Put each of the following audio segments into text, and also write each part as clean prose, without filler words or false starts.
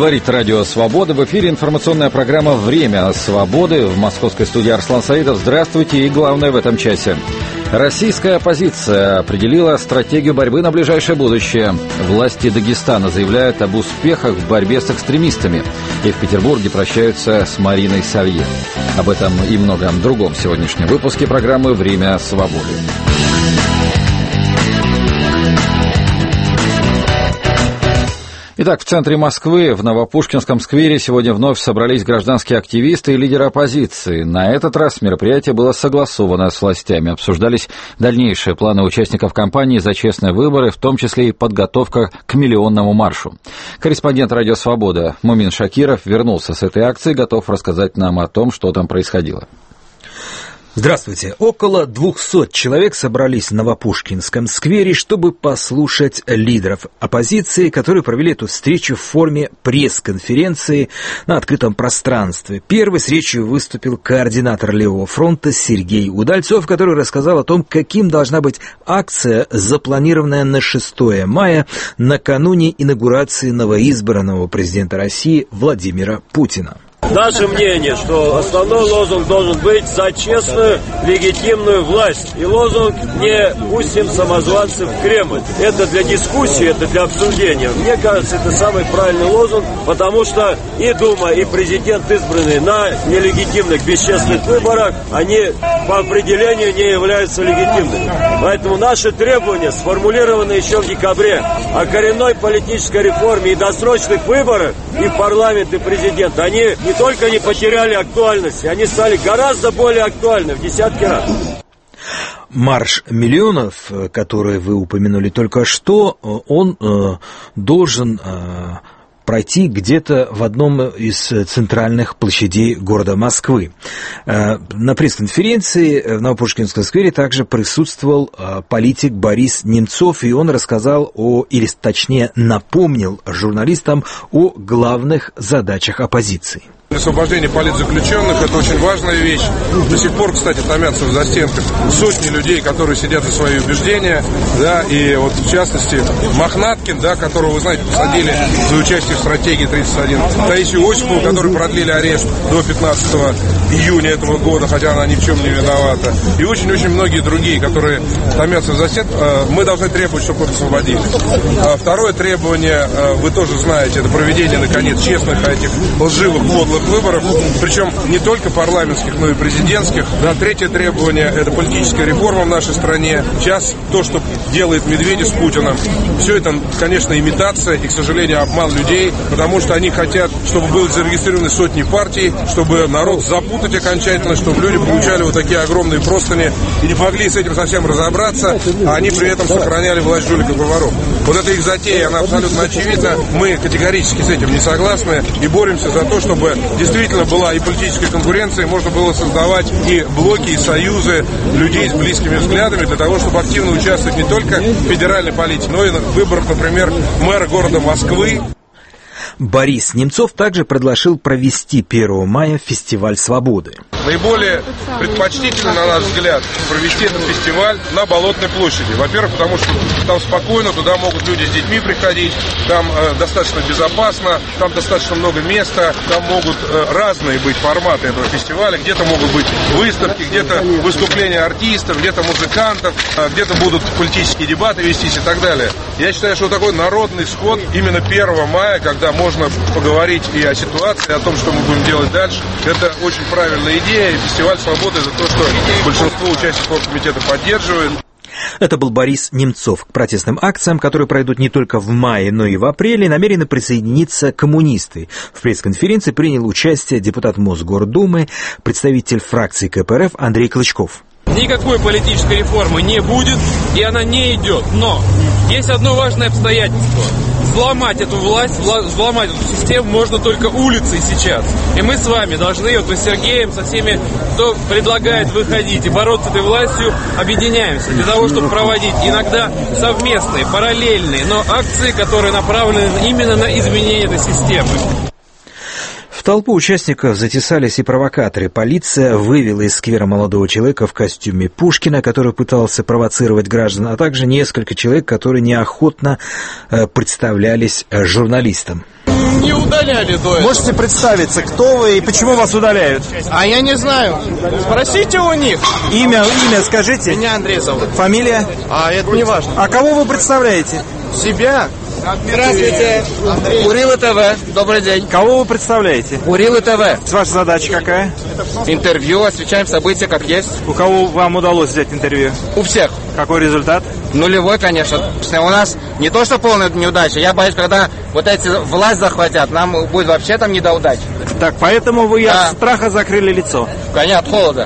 Говорит Радио Свобода. В эфире информационная программа «Время свободы». В московской студии Арслан Саидов. Здравствуйте. И главное в этом часе. Российская оппозиция определила стратегию борьбы на ближайшее будущее. Власти Дагестана заявляют об успехах в борьбе с экстремистами. И в Петербурге прощаются с Мариной Савье. Об этом и многом другом в сегодняшнем выпуске программы «Время свободы». Итак, в центре Москвы, в Новопушкинском сквере, сегодня вновь собрались гражданские активисты и лидеры оппозиции. На этот раз мероприятие было согласовано с властями. Обсуждались дальнейшие планы участников кампании за честные выборы, в том числе и подготовка к миллионному маршу. Корреспондент «Радио Свобода» Мумин Шакиров вернулся с этой акции, готов рассказать нам о том, что там происходило. Здравствуйте. Около 200 человек собрались в Новопушкинском сквере, чтобы послушать лидеров оппозиции, которые провели эту встречу в форме пресс-конференции на открытом пространстве. Первый с речью выступил координатор Левого фронта Сергей Удальцов, который рассказал о том, каким должна быть акция, запланированная на 6 мая, накануне инаугурации новоизбранного президента России Владимира Путина. Наше мнение, что основной лозунг должен быть за честную, легитимную власть. И лозунг «Не пустим самозванцев в Кремль». Это для дискуссии, это для обсуждения. Мне кажется, это самый правильный лозунг, потому что и Дума, и президент, избранные на нелегитимных, бесчестных выборах, они по определению не являются легитимными. Поэтому наши требования, сформулированы еще в декабре, о коренной политической реформе и досрочных выборах, и в парламент, и президент, они не только не потеряли актуальность, они стали гораздо более актуальны в десятки раз. Марш миллионов, который вы упомянули только что, он должен пройти где-то в одном из центральных площадей города Москвы. На пресс-конференции в Новопушкинском сквере также присутствовал политик Борис Немцов, и он рассказал или точнее напомнил журналистам о главных задачах оппозиции. Освобождение политзаключенных – это очень важная вещь. До сих пор, кстати, томятся в застенках сотни людей, которые сидят за свои убеждения, да, и вот в частности Мохнаткин, да, которого, вы знаете, посадили за участие в стратегии 31, Таисию Осипову, которую продлили арест до 15 июня этого года, хотя она ни в чем не виновата, и очень-очень многие другие, которые томятся в застенках, мы должны требовать, чтобы их освободили. Второе требование, вы тоже знаете, это проведение, наконец, честных этих лживых, подлых выборов, причем не только парламентских, но и президентских. Да, третье требование – это политическая реформа в нашей стране. Сейчас то, что делает Медведев с Путиным, все это, конечно, имитация и, к сожалению, обман людей, потому что они хотят, чтобы были зарегистрированы сотни партий, чтобы народ запутать окончательно, чтобы люди получали вот такие огромные простыни и не могли с этим совсем разобраться, а они при этом сохраняли власть жуликов и воров. Вот эта их затея, она абсолютно очевидна. Мы категорически с этим не согласны и боремся за то, чтобы действительно была и политическая конкуренция, можно было создавать и блоки, и союзы людей с близкими взглядами для того, чтобы активно участвовать не только в федеральной политике, но и в выборах, например, мэра города Москвы. Борис Немцов также предложил провести 1 мая фестиваль свободы. Наиболее предпочтительно, на наш взгляд, провести этот фестиваль на Болотной площади. Во-первых, потому что там спокойно, туда могут люди с детьми приходить, там достаточно безопасно, там достаточно много места, там могут разные быть форматы этого фестиваля. Где-то могут быть выставки, где-то выступления артистов, где-то музыкантов, где-то будут политические дебаты вестись и так далее. Я считаю, что такой народный сход именно 1 мая, когда можно поговорить и о ситуации, и о том, что мы будем делать дальше, это очень правильная идея. И фестиваль свободы — это то, что большинство участников оргкомитета поддерживает. Это был Борис Немцов. К протестным акциям, которые пройдут не только в мае, но и в апреле, намерены присоединиться коммунисты. В пресс-конференции принял участие депутат Мосгордумы, представитель фракции КПРФ Андрей Клычков. Никакой политической реформы не будет, и она не идет. Но есть одно важное обстоятельство. Взломать эту власть, взломать эту систему можно только улицей сейчас. И мы с вами должны, вот мы с Сергеем, со всеми, кто предлагает выходить и бороться с этой властью, объединяемся для того, чтобы проводить иногда совместные, параллельные, но акции, которые направлены именно на изменение этой системы. В толпу участников затесались и провокаторы. Полиция вывела из сквера молодого человека в костюме Пушкина, который пытался провоцировать граждан, а также несколько человек, которые неохотно представлялись журналистам. не удаляли до этого. Можете представиться, кто вы и почему вас удаляют? А я не знаю. Спросите у них. Имя скажите. Меня Андрей зовут. Фамилия? А это не важно. А кого вы представляете? Себя. Здравствуйте. Урилы ТВ. Добрый день. Кого вы представляете? Урилы ТВ. Ваша задача какая? Интервью, освещаем события как есть. У кого вам удалось взять интервью? У всех. Какой результат? Нулевой, конечно. У нас не то, что полная неудача. Я боюсь, когда вот эти власть захватят, нам будет вообще там не до удачи. Так, поэтому вы от страха закрыли лицо? Конечно, от холода.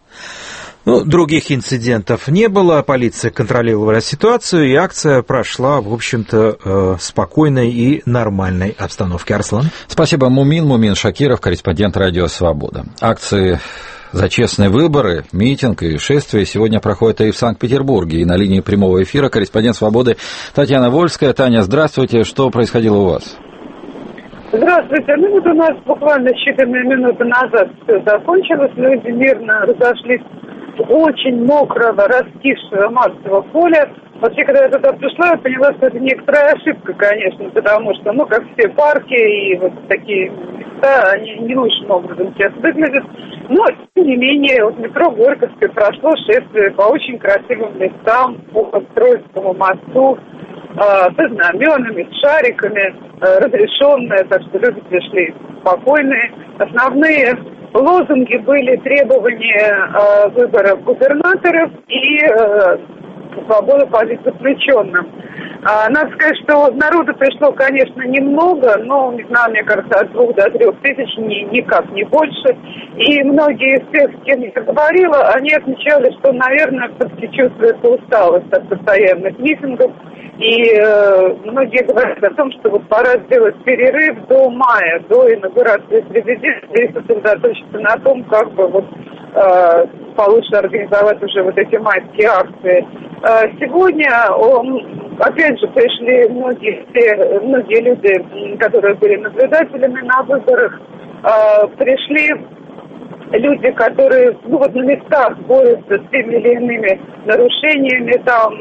Других инцидентов не было, полиция контролировала ситуацию, и акция прошла, в общем-то, спокойной и нормальной обстановке. Арслан? Спасибо, Мумин Шакиров, корреспондент «Радио Свобода». Акции за честные выборы, митинг и шествие сегодня проходят и в Санкт-Петербурге. И на линии прямого эфира корреспондент «Свободы» Татьяна Вольская. Таня, здравствуйте. Что происходило у вас? Здравствуйте. У нас буквально считанные минуты назад все закончилось. Люди мирно разошлись с очень мокрого, раскисшего Марсового поля. Вообще, когда я туда пришла, я поняла, что это некоторая ошибка, конечно, потому что, как все парки и вот такие места, они не лучшим образом сейчас выглядят. Но, тем не менее, вот метро Горьковское прошло шествие по очень красивым местам, по Троицкому мосту, со знаменами, с шариками, разрешенные, так что люди пришли спокойные. Основные лозунги были требования выборов губернаторов и свободы политзаключенным. Надо сказать, что народу пришло, конечно, немного, но, не знаю, мне кажется, от 2 до 3 тысяч никак не больше. И многие из тех, с кем я говорила, они отмечали, что, наверное, все-таки чувствуется усталость от постоянных митингов. И многие говорят о том, что вот пора сделать перерыв до мая, до инаугурации президента, и сосредоточиться на том, как бы получше организовать уже вот эти майские акции. Сегодня, опять же, пришли многие люди, которые были наблюдателями на выборах, пришли люди, которые, на местах борются с теми или иными нарушениями,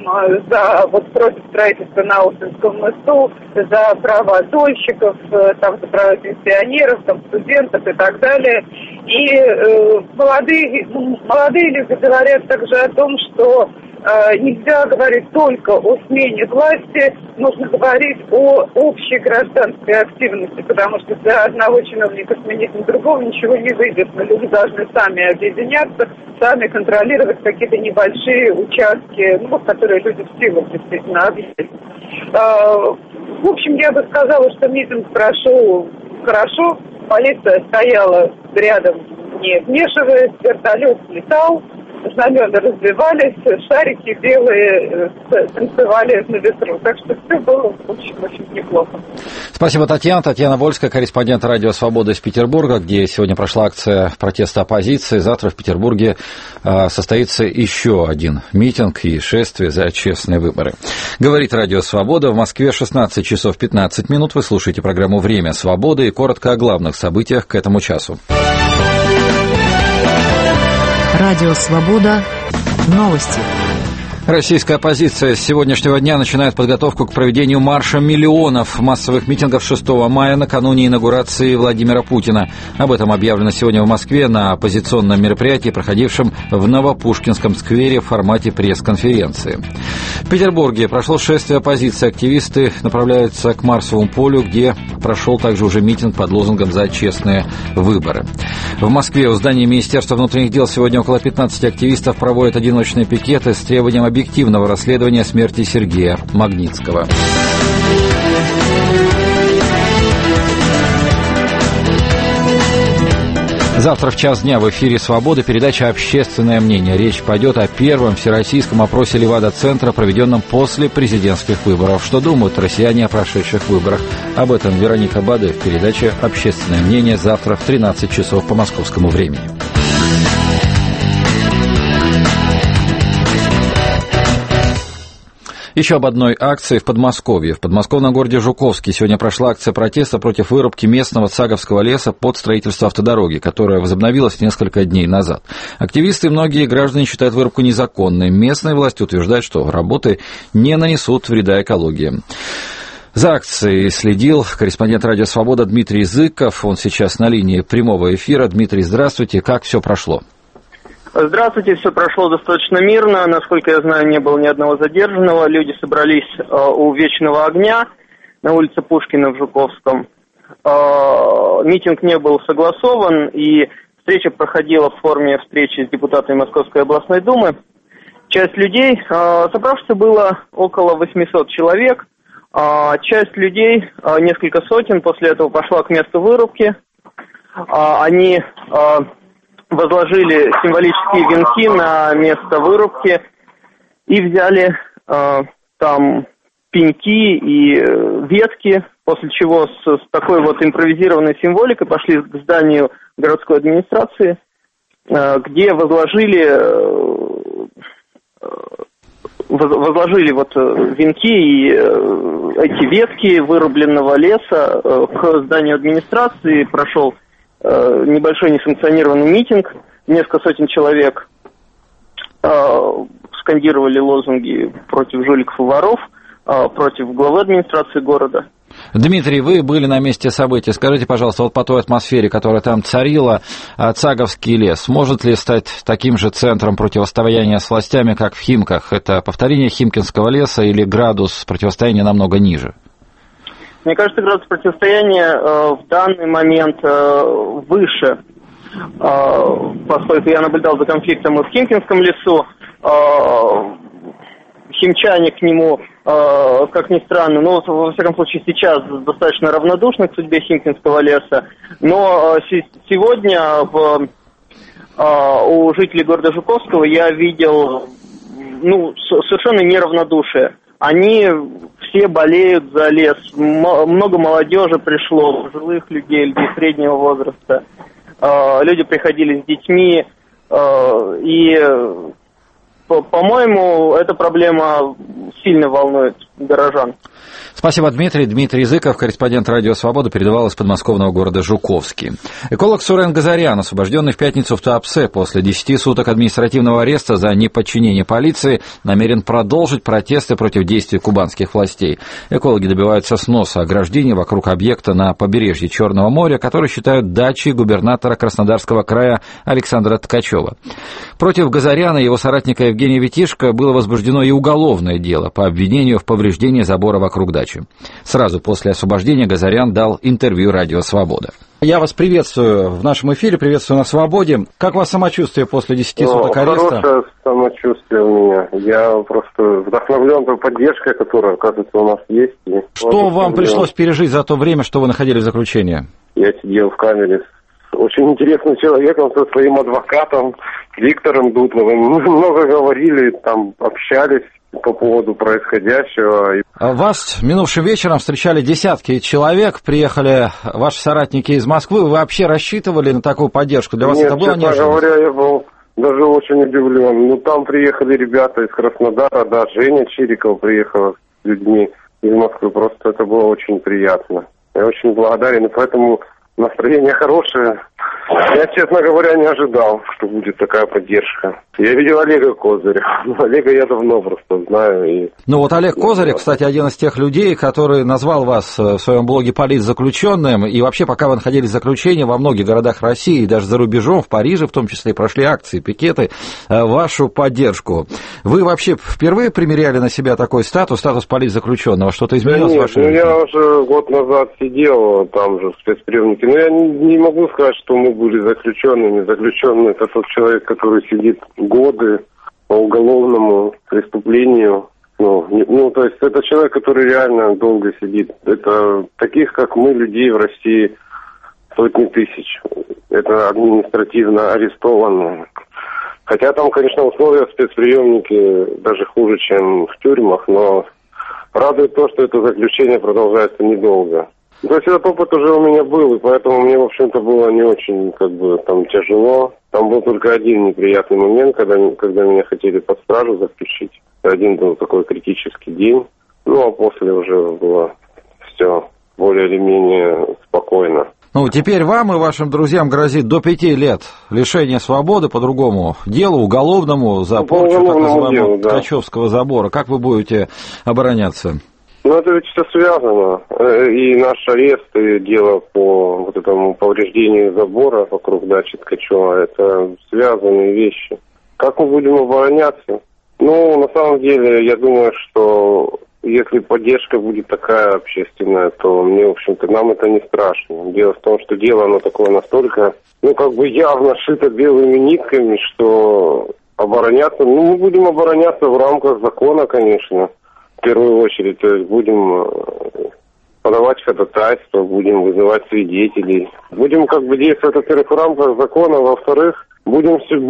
против строительства на Оустинском мосту, за права дольщиков, за права пенсионеров, студентов и так далее. И молодые люди говорят также о том, что нельзя говорить только о смене власти, нужно говорить о общей гражданской активности, потому что для одного чиновника сменить на другого ничего не выйдет. Но люди должны сами объединяться, сами контролировать какие-то небольшие участки, которые люди в силах действительно объединить. В общем, я бы сказала, что митинг прошел хорошо, полиция стояла рядом, не вмешиваясь, вертолет летал, знамена развивались, шарики белые танцевали на ветру. Так что все было очень-очень неплохо. Спасибо, Татьяна. Татьяна Вольская, корреспондент «Радио Свобода» из Петербурга, где сегодня прошла акция протеста оппозиции. Завтра в Петербурге состоится еще один митинг и шествие за честные выборы. Говорит «Радио Свобода». В Москве 16 часов 15 минут. Вы слушаете программу «Время свободы» и коротко о главных событиях к этому часу. Радио «Свобода». Новости. Российская оппозиция с сегодняшнего дня начинает подготовку к проведению марша миллионов массовых митингов 6 мая накануне инаугурации Владимира Путина. Об этом объявлено сегодня в Москве на оппозиционном мероприятии, проходившем в Новопушкинском сквере в формате пресс-конференции. В Петербурге прошло шествие оппозиции. Активисты направляются к Марсовому полю, где прошел также уже митинг под лозунгом «За честные выборы». В Москве у здания Министерства внутренних дел сегодня около 15 активистов проводят одиночные пикеты с требованием объективного расследования смерти Сергея Магнитского. Завтра в час дня в эфире «Свободы» передача «Общественное мнение». Речь пойдет о первом всероссийском опросе Левада-центра, проведенном после президентских выборов. Что думают россияне о прошедших выборах? Об этом Вероника Бады в передаче «Общественное мнение» завтра в 13 часов по московскому времени. Еще об одной акции в Подмосковье. В подмосковном городе Жуковский сегодня прошла акция протеста против вырубки местного цаговского леса под строительство автодороги, которая возобновилась несколько дней назад. Активисты и многие граждане считают вырубку незаконной. Местные власти утверждают, что работы не нанесут вреда экологии. За акцией следил корреспондент «Радио Свобода» Дмитрий Зыков. Он сейчас на линии прямого эфира. Дмитрий, здравствуйте. Как все прошло? Здравствуйте. Все прошло достаточно мирно. Насколько я знаю, не было ни одного задержанного. Люди собрались у Вечного огня на улице Пушкина в Жуковском. Митинг не был согласован, и встреча проходила в форме встречи с депутатами Московской областной думы. Часть людей, собравшихся было около 800 человек. Часть людей, несколько сотен, после этого пошла к месту вырубки. Они возложили символические венки на место вырубки и взяли там пеньки и ветки, после чего с такой вот импровизированной символикой пошли к зданию городской администрации, где возложили вот венки и эти ветки вырубленного леса. К зданию администрации прошел небольшой несанкционированный митинг. Несколько сотен человек скандировали лозунги против жуликов и воров, против главы администрации города. Дмитрий, вы были на месте событий. Скажите, пожалуйста, вот по той атмосфере, которая там царила, Цаговский лес, может ли стать таким же центром противостояния с властями, как в Химках? Это повторение Химкинского леса или градус противостояния намного ниже? Мне кажется, градус противостояния в данный момент выше, поскольку я наблюдал за конфликтом и в Химкинском лесу. Химчане к нему, как ни странно, но во всяком случае сейчас достаточно равнодушны к судьбе Химкинского леса. Но сегодня у жителей города Жуковского я видел совершенно неравнодушие. Они все болеют за лес. Много молодежи пришло, пожилых людей, людей среднего возраста. Люди приходили с детьми. И, по-моему, эта проблема сильно волнует горожан. Спасибо, Дмитрий. Дмитрий Зыков, корреспондент «Радио Свобода», передавал из подмосковного города Жуковский. Эколог Сурен Газарян, освобожденный в пятницу в Туапсе после 10 суток административного ареста за неподчинение полиции, намерен продолжить протесты против действий кубанских властей. Экологи добиваются сноса ограждений вокруг объекта на побережье Черного моря, который считают дачей губернатора Краснодарского края Александра Ткачева. Против Газаряна и его соратника Евгения Витишко было возбуждено и уголовное дело по обвинению в повреждении забора вокруг дачи. Сразу после освобождения Газарян дал интервью «Радио Свобода». Я вас приветствую в нашем эфире, приветствую на «Свободе». Как у вас самочувствие после 10 суток ареста? Хорошее самочувствие у меня. Я просто вдохновлен той поддержкой, которая, оказывается, у нас есть. Что вам пришлось пережить за то время, что вы находились в заключении? Я сидел в камере с очень интересным человеком, со своим адвокатом Виктором Дутновым. Мы много говорили, там общались по поводу происходящего. Вас минувшим вечером встречали десятки человек, приехали ваши соратники из Москвы. Вы вообще рассчитывали на такую поддержку? Для вас это было неожиданно? Честно говоря, я был даже очень удивлен. Ну, там приехали ребята из Краснодара, да, Женя Чириков приехала с людьми из Москвы. Просто это было очень приятно. Я очень благодарен, и поэтому настроение хорошее. Я, честно говоря, не ожидал, что будет такая поддержка. Я видел Олега Козыря. Олега я давно просто знаю. Ну вот Олег Козырев, кстати, один из тех людей, который назвал вас в своем блоге политзаключенным. И вообще, пока вы находились в заключении, во многих городах России, даже за рубежом, в Париже в том числе, прошли акции, пикеты, вашу поддержку. Вы вообще впервые примеряли на себя такой статус политзаключенного? Что-то изменилось в вашей жизни? Я уже год назад сидел там же в спецприемнике. Но я не могу сказать, что мы были заключенными. Заключенный — это тот человек, который сидит годы по уголовному преступлению. То есть это человек, который реально долго сидит. Это таких, как мы, людей в России сотни тысяч. Это административно арестованные. Хотя там, конечно, условия в спецприемнике даже хуже, чем в тюрьмах, но радует то, что это заключение продолжается недолго. То есть этот опыт уже у меня был, и поэтому мне, в общем-то, было не очень, там тяжело. Там был только один неприятный момент, когда меня хотели под стражу заключить. Один был такой критический день. А после уже было все более или менее спокойно. Теперь вам и вашим друзьям грозит до 5 лет лишения свободы по другому делу, уголовному, за порчу так называемого Ткачевского забора. Как вы будете обороняться? Ну, это ведь все связано. И наш арест, и дело по вот этому повреждению забора вокруг дачи Ткачева, это связанные вещи. Как мы будем обороняться? Ну, на самом деле, я думаю, что если поддержка будет такая общественная, то мне, в общем-то, нам это не страшно. Дело в том, что дело, оно такое настолько, явно шито белыми нитками, что обороняться, мы будем обороняться в рамках закона, конечно. В первую очередь, то есть будем подавать ходатайство, будем вызывать свидетелей. Будем действовать, во-первых, в рамках закона, во-вторых, будем все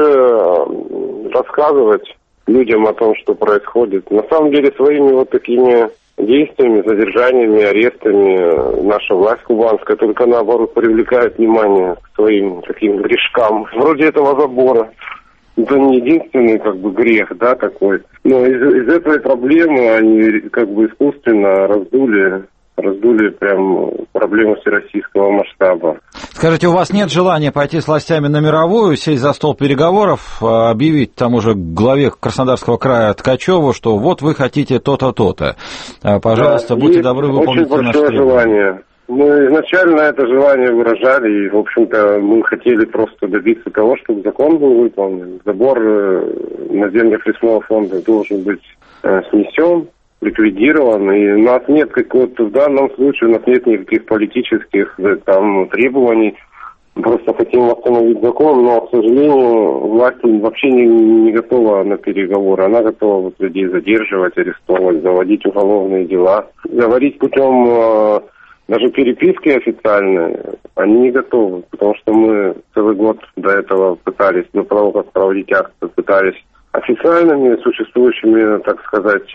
больше рассказывать людям о том, что происходит. На самом деле, своими такими действиями, задержаниями, арестами наша власть кубанская только наоборот привлекает внимание к своим таким грешкам, вроде этого забора. Это не единственный грех, такой. Но из этой проблемы они искусственно раздули прям проблему всероссийского масштаба. Скажите, у вас нет желания пойти с властями на мировую, сесть за стол переговоров, объявить тому же главе Краснодарского края Ткачеву, что вот вы хотите то-то, то-то. Пожалуйста, будьте добры, выполните наше требование. Желание. Мы изначально это желание выражали, и, в общем-то, мы хотели просто добиться того, чтобы закон был выполнен. Забор на землях лесного фонда должен быть снесен, ликвидирован, и у нас нет в данном случае у нас нет никаких политических требований. Просто хотим восстановить закон, но, к сожалению, власть вообще не готова на переговоры. Она готова людей задерживать, арестовывать, заводить уголовные дела. Говорить путем даже переписки официальной они не готовы, потому что мы целый год до этого пытались, до того, как проводить акты, пытались официальными, существующими, так сказать,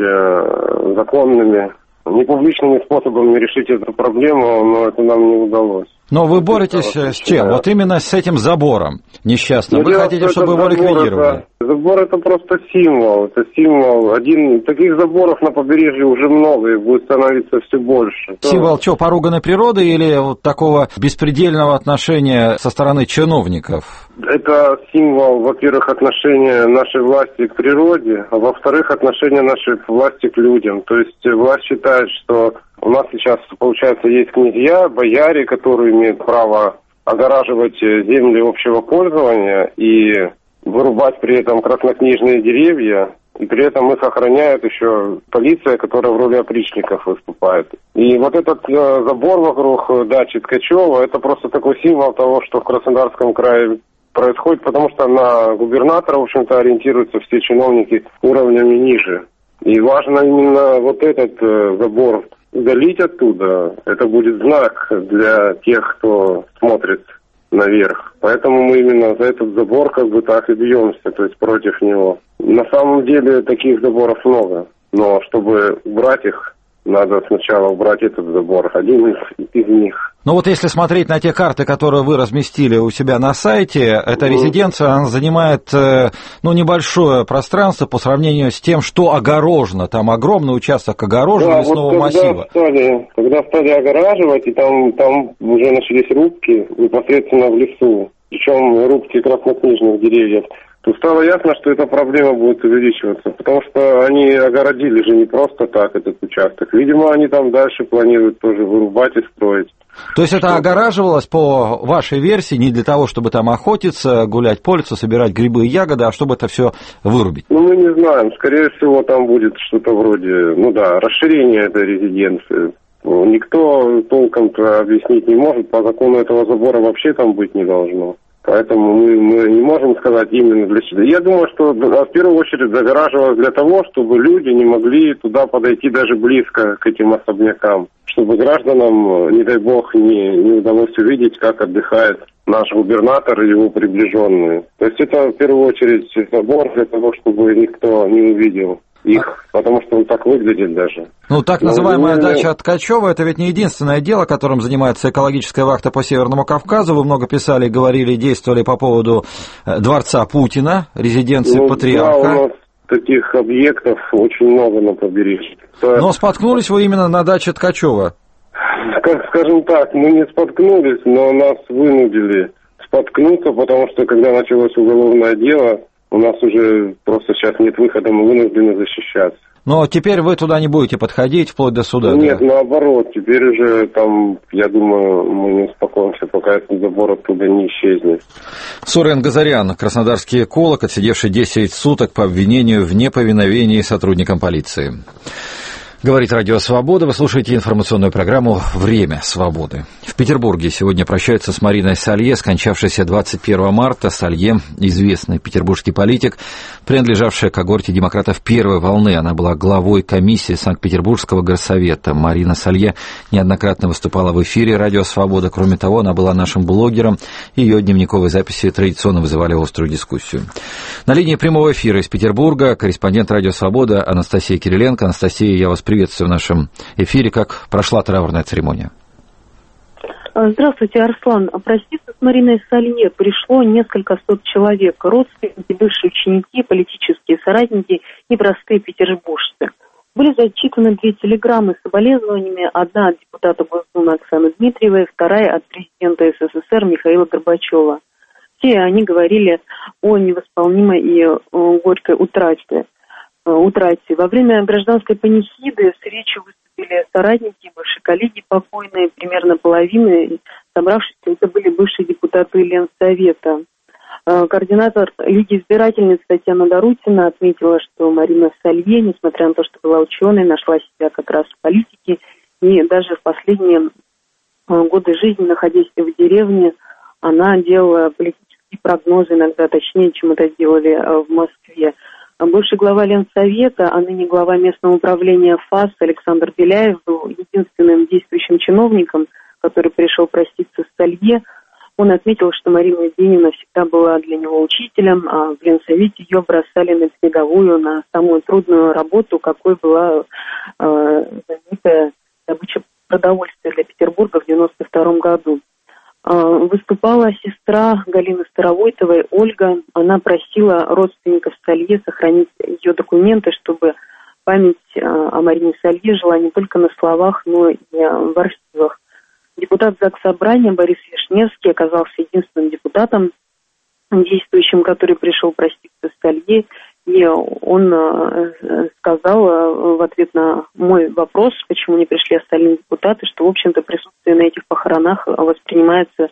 законными, непубличными способами решить эту проблему, но это нам не удалось. Но вы боретесь с чем? Вот именно с этим забором несчастным. Вы хотите, чтобы его ликвидировали? Забор это просто символ. Это символ. Таких заборов на побережье уже много, и будет становиться все больше. Символ что, поруганной природы или вот такого беспредельного отношения со стороны чиновников? Это символ, во-первых, отношения нашей власти к природе, а во-вторых, отношения нашей власти к людям. То есть власть считает, что у нас сейчас, получается, есть князья, бояре, которые имеют право огораживать земли общего пользования и вырубать при этом краснокнижные деревья, и при этом их охраняет еще полиция, которая в роли опричников выступает. И вот этот забор вокруг дачи Ткачева, это просто такой символ того, что в Краснодарском крае происходит, потому что на губернатора, в общем-то, ориентируются все чиновники уровнями ниже. И важно именно вот этот забор удалить оттуда. Это будет знак для тех, кто смотрит наверх. Поэтому мы именно за этот забор так и бьемся, то есть против него. На самом деле таких заборов много, но чтобы убрать их, надо сначала убрать этот забор, один из них. Ну вот если смотреть на те карты, которые вы разместили у себя на сайте, эта резиденция, она занимает небольшое пространство по сравнению с тем, что огорожено. Там огромный участок огорожен лесного массива. Когда стали огораживать, и там уже начались рубки непосредственно в лесу, причем рубки краснокнижных деревьев, то стало ясно, что эта проблема будет увеличиваться, потому что они огородили же не просто так этот участок. Видимо, они там дальше планируют тоже вырубать и строить. То есть это огораживалось, по вашей версии, не для того, чтобы там охотиться, гулять по лесу, собирать грибы и ягоды, а чтобы это все вырубить? Мы не знаем. Скорее всего, там будет что-то вроде, расширение этой резиденции. Никто толком-то объяснить не может. По закону этого забора вообще там быть не должно. Поэтому мы не можем сказать именно для чего. Я думаю, что в первую очередь загораживалось для того, чтобы люди не могли туда подойти даже близко к этим особнякам. Чтобы гражданам, не дай бог, не удалось увидеть, как отдыхает наш губернатор и его приближенные. То есть это в первую очередь забор для того, чтобы никто не увидел их, потому что он так выглядит даже. Так называемая дача Ткачева, это ведь не единственное дело, которым занимается экологическая вахта по Северному Кавказу. Вы много писали, говорили, действовали по поводу дворца Путина, резиденции патриарха. Да, у нас таких объектов очень много на побережье. Но споткнулись вы именно на даче Ткачева? Скажем так, мы не споткнулись, но нас вынудили споткнуться, потому что когда началось уголовное дело у нас уже просто сейчас нет выхода, мы вынуждены защищаться. Но теперь вы туда не будете подходить вплоть до суда? Нет, наоборот, теперь уже там, я думаю, мы не успокоимся, пока этот забор оттуда не исчезнет. Сурен Газарян, краснодарский эколог, отсидевший 10 суток по обвинению в неповиновении сотрудникам полиции. Говорит Радио Свобода. Вы слушаете информационную программу «Время свободы». В Петербурге сегодня прощаются с Мариной Салье, скончавшейся 21 марта. Салье – известный петербургский политик, принадлежавшая когорте демократов первой волны. Она была главой комиссии Санкт-Петербургского горсовета. Марина Салье неоднократно выступала в эфире Радио Свобода. Кроме того, она была нашим блогером. Ее дневниковые записи традиционно вызывали острую дискуссию. На линии прямого эфира из Петербурга корреспондент Радио Свобода Анастасия Кириленко. Анастасия, я вас приветствую в нашем эфире. Как прошла траурная церемония? Здравствуйте, Арслан. Проститься с Мариной Салье пришло несколько сот человек. Родственники, бывшие ученики, политические соратники и простые петербуржцы. Были зачитаны 2 телеграммы с соболезнованиями. Одна от депутата Госдумы Оксаны Дмитриевой, вторая от президента СССР Михаила Горбачева. Все они говорили о невосполнимой и горькой утрате. Во время гражданской панихиды с речью выступили соратники, бывшие коллеги покойные, примерно половина собравшихся, это были бывшие депутаты Ленсовета. Координатор Лиги избирательниц Татьяна Дарутина отметила, что Марина Салье, несмотря на то, что была ученой, нашла себя как раз в политике, и даже в последние годы жизни, находясь в деревне, она делала политические прогнозы, иногда точнее, чем это делали в Москве. Бывший глава Ленсовета, а ныне глава местного управления ФАС Александр Беляев был единственным действующим чиновником, который пришел проститься с Салье. Он отметил, что Марина Евгеньевна всегда была для него учителем, а в Ленсовете ее бросали на передовую, на самую трудную работу, какой была знаменитая добыча продовольствия для Петербурга в 1992 году. Выступала сестра Галины Старовойтовой, Ольга. Она просила родственников Салье сохранить ее документы, чтобы память о Марине Салье жила не только на словах, но и в архивах. Депутат Заксобрания Борис Вишневский оказался единственным депутатом, действующим, который пришел проститься с Салье. И он сказал в ответ на мой вопрос, почему не пришли остальные депутаты, что, в общем-то, присутствие на этих похоронах воспринимается,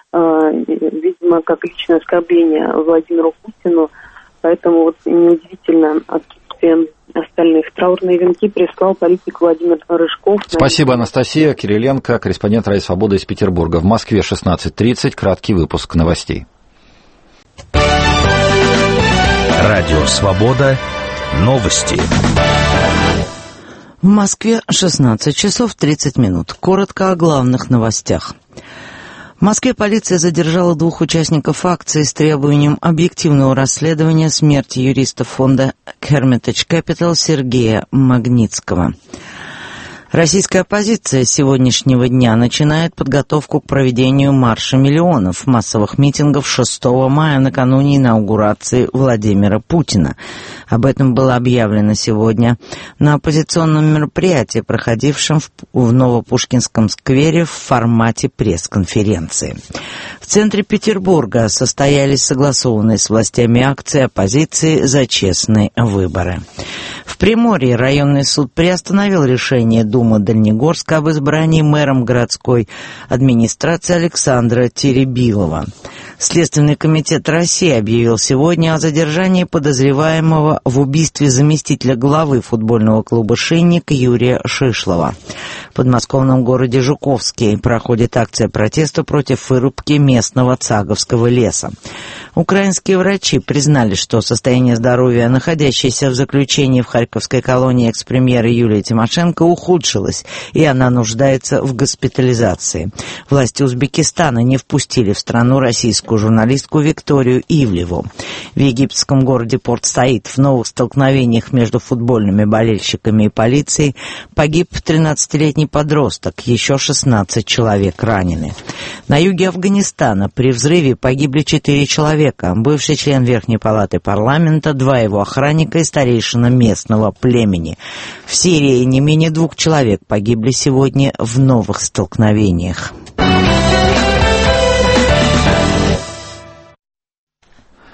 видимо, как личное оскорбление Владимиру Путину. Поэтому вот неудивительно отсутствие остальных. Траурные венки прислал политик Владимир Рыжков. Спасибо, Анастасия Кириленко, корреспондент Радио Свобода из Петербурга. В Москве 16:30. Краткий выпуск новостей. Радио Свобода. Новости. В Москве 16 часов 30 минут. Коротко о главных новостях. В Москве полиция задержала 2 участников акции с требованием объективного расследования смерти юриста фонда Hermitage Capital Сергея Магнитского. Российская оппозиция с сегодняшнего дня начинает подготовку к проведению марша миллионов, массовых митингов 6 мая накануне инаугурации Владимира Путина. Об этом было объявлено сегодня на оппозиционном мероприятии, проходившем в Новопушкинском сквере в формате пресс-конференции. В центре Петербурга состоялись согласованные с властями акции оппозиции за честные выборы. В Приморье районный суд приостановил решение Думы Дальнегорска об избрании мэром городской администрации Александра Теребилова. Следственный комитет России объявил сегодня о задержании подозреваемого в убийстве заместителя главы футбольного клуба «Шинник» Юрия Шишлова. В подмосковном городе Жуковский проходит акция протеста против вырубки местного цаговского леса. Украинские врачи признали, что состояние здоровья находящейся в заключении в харьковской колонии экс-премьера Юлии Тимошенко ухудшилось, и она нуждается в госпитализации. Власти Узбекистана не впустили в страну российскую журналистку Викторию Ивлеву. В египетском городе Порт-Саид в новых столкновениях между футбольными болельщиками и полицией погиб 13-летний подросток, еще 16 человек ранены. На юге Афганистана при взрыве погибли 4 человека. Бывший член Верхней палаты парламента, 2 его охранника и старейшина местного племени. В Сирии не менее 2 человек погибли сегодня в новых столкновениях.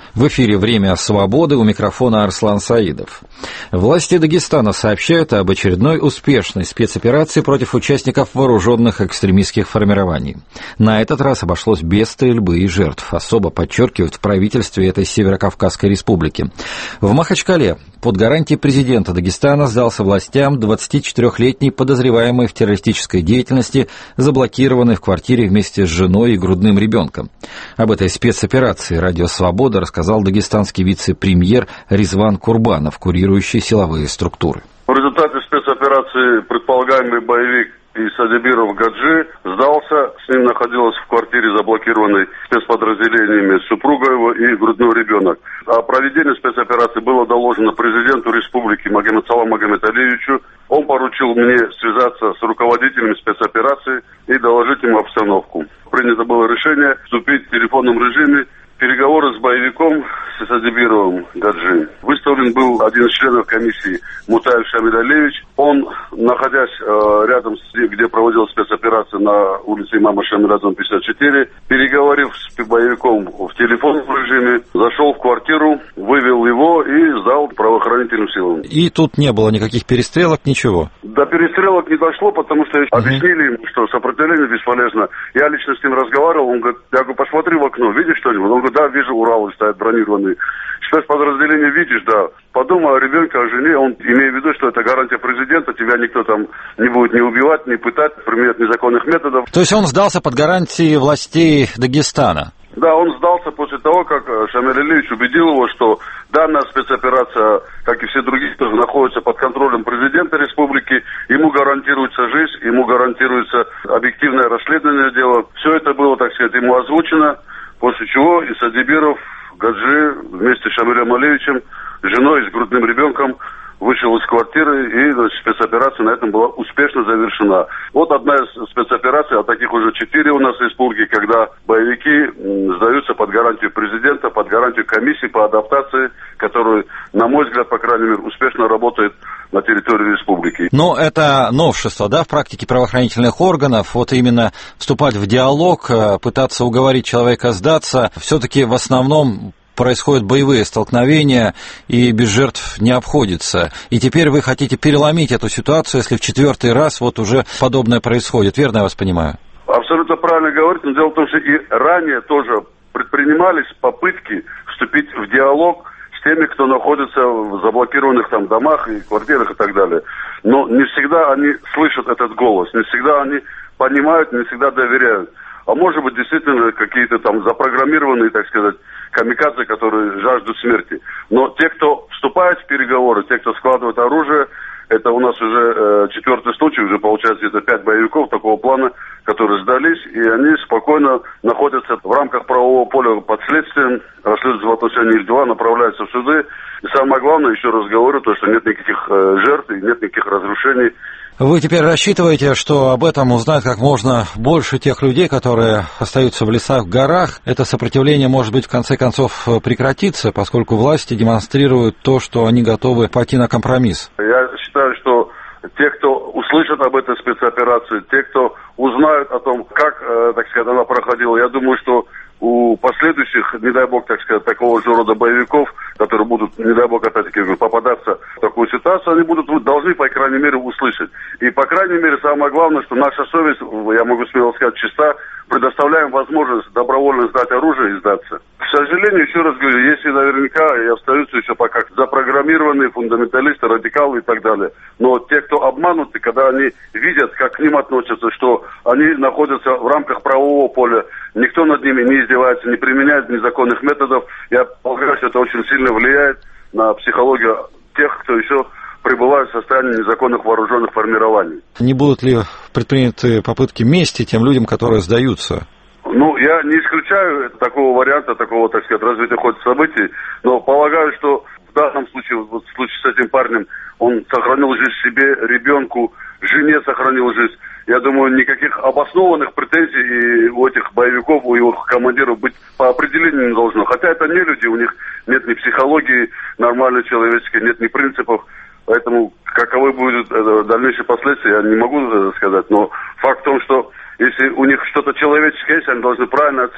В эфире «Время свободы», у микрофона Арслан Саидов. Власти Дагестана сообщают об очередной успешной спецоперации против участников вооруженных экстремистских формирований. На этот раз обошлось без стрельбы и жертв, особо подчеркивают в правительстве этой Северокавказской республики. В Махачкале под гарантией президента Дагестана сдался властям 24-летний подозреваемый в террористической деятельности, заблокированный в квартире вместе с женой и грудным ребенком. Об этой спецоперации «Радио Свобода» рассказал дагестанский вице-премьер Ризван Курбанов, курирующий силовые структуры. В результате спецоперации предполагаемый боевик Исадибиров Гаджи сдался, с ним находилась в квартире, заблокированной спецподразделениями, супруга его и грудной ребенок. О проведении спецоперации было доложено президенту республики Магомедсалам Магомед-Алиевичу. Он поручил мне связаться с руководителями спецоперации и доложить им обстановку. Принято было решение вступить в телефонном режиме переговоры с боевиком с Исадибировым Гаджи. Выставлен был один из членов комиссии Мутаев Шамиль Алиевич. Он, находясь рядом с где проводилась спецоперация на улице Имама Шамиля, дом 54, переговорив с боевиком в телефонном режиме, зашел в квартиру, вывел его и сдал правоохранительным силам. И тут не было никаких перестрелок, ничего? До перестрелок не дошло, потому что объяснили ему, что сопротивление бесполезно. Я лично с ним разговаривал, он говорит, я говорю, посмотри в окно, видишь что-нибудь? Он говорит, да, вижу, Уралы стоят бронированные. Спецподразделение видишь, да. Подумай о ребенке, о жене, он имеет в виду, что это гарантия президента, тебя никто там не будет ни убивать, ни пытать, применять незаконных методов. То есть он сдался под гарантией властей Дагестана? Да, он сдался после того, как Шамиль Алиевич убедил его, что данная спецоперация, как и все другие, тоже находится под контролем президента республики, ему гарантируется жизнь, ему гарантируется объективное расследование дела. Все это было, так сказать, ему озвучено, после чего Исадибиров Гаджи вместе с Шамилем Алиевичем, женой и с грудным ребенком вышел из квартиры, и спецоперация на этом была успешно завершена. Вот одна из спецопераций, а таких уже 4 у нас в республике, когда боевики сдаются под гарантию президента, под гарантию комиссии по адаптации, которая, на мой взгляд, по крайней мере, успешно работает на территории республики. Но это новшество, да, в практике правоохранительных органов, вот именно вступать в диалог, пытаться уговорить человека сдаться, все-таки в основном происходят боевые столкновения, и без жертв не обходится. И теперь вы хотите переломить эту ситуацию, если в 4-й раз вот уже подобное происходит. Верно я вас понимаю? Абсолютно правильно говорите, но дело в том, что и ранее тоже предпринимались попытки вступить в диалог с теми, кто находится в заблокированных там домах и квартирах и так далее. Но не всегда они слышат этот голос, не всегда они понимают, не всегда доверяют. А может быть, действительно, какие-то там запрограммированные, так сказать, камикадзе, которые жаждут смерти. Но те, кто вступает в переговоры, те, кто складывает оружие, это у нас уже 4-й случай, уже получается где-то 5 боевиков такого плана, которые сдались, и они спокойно находятся в рамках правового поля под следствием, расследуются в отношении их дела, направляются в суды. И самое главное, еще раз говорю, то, что нет никаких жертв и нет никаких разрушений. Вы теперь рассчитываете, что об этом узнают как можно больше тех людей, которые остаются в лесах, в горах? Это сопротивление, может быть, в конце концов прекратится, поскольку власти демонстрируют то, что они готовы пойти на компромисс. Я считаю, что те, кто услышат об этой спецоперации, те, кто узнают о том, как, так сказать, она проходила, я думаю, что у последующих, не дай бог, так сказать, такого же рода боевиков, которые будут, не дай бог, опять-таки, попадаться в такую ситуацию, они должны, по крайней мере, услышать. И, по крайней мере, самое главное, что наша совесть, я могу смело сказать, чиста, предоставляем возможность добровольно сдать оружие и сдаться. К сожалению, еще раз говорю, если наверняка и остаются еще пока запрограммированные фундаменталисты, радикалы и так далее. Но те, кто обмануты, когда они видят, как к ним относятся, что они находятся в рамках правового поля, никто над ними не издевается, не применяет незаконных методов, я полагаю, что это очень сильно влияет на психологию тех, кто еще пребывают в состоянии незаконных вооруженных формирований. Не будут ли предприняты попытки мести тем людям, которые сдаются? Ну, я не исключаю такого варианта, такого, так сказать, развития хода событий, но полагаю, что в данном случае, вот в случае с этим парнем, он сохранил жизнь себе, ребенку, жене сохранил жизнь. Я думаю, никаких обоснованных претензий у этих боевиков, у его командиров быть по определению не должно. Хотя это не люди, у них нет ни психологии нормальной человеческой, нет ни принципов. Поэтому каковы будут дальнейшие последствия, я не могу сказать. Но факт в том, что если у них что-то человеческое есть, они должны правильно оценить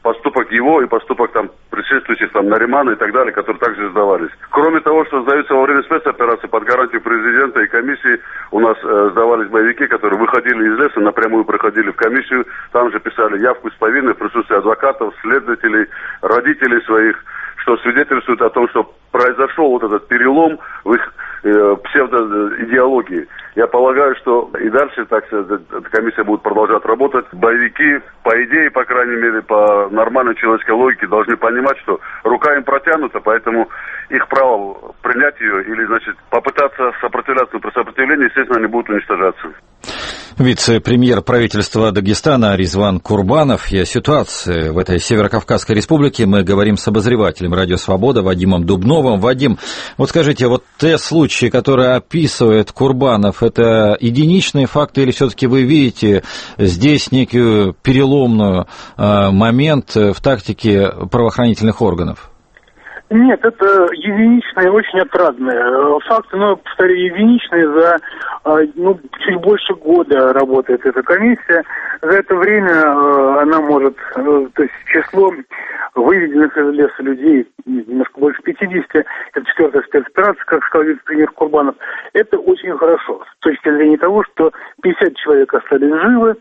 поступок его и поступок там предшествующих там Наримана и так далее, которые также сдавались. Кроме того, что сдаются во время спецоперации под гарантию президента и комиссии, у нас сдавались боевики, которые выходили из леса, напрямую проходили в комиссию, там же писали явку с повинной в присутствии адвокатов, следователей, родителей своих, что свидетельствует о том, что произошел вот этот перелом в их псевдоидеологии. Я полагаю, что и дальше так эта комиссия будет продолжать работать. Боевики, по идее, по крайней мере, по нормальной человеческой логике, должны понимать, что рука им протянута, поэтому их право принять ее или, значит, попытаться сопротивляться, но при сопротивлении, естественно, они будут уничтожаться. Вице-премьер правительства Дагестана Ризван Курбанов. И о ситуации в этой Северокавказской республике мы говорим с обозревателем «Радио Свобода» Вадимом Дубновым. Вадим, вот скажите, вот те случаи, которые описывает Курбанов, это единичные факты или все-таки вы видите здесь некий переломный момент в тактике правоохранительных органов? Нет, это единичные, очень отрадные факты, но, повторю, единичные. За чуть больше года работает эта комиссия. За это время она может, то есть число выведенных из леса людей, немножко больше 50, это 4-я спецоперация, как сказал вице-премьер Курбанов, это очень хорошо. С точки зрения того, что 50 человек остались живы,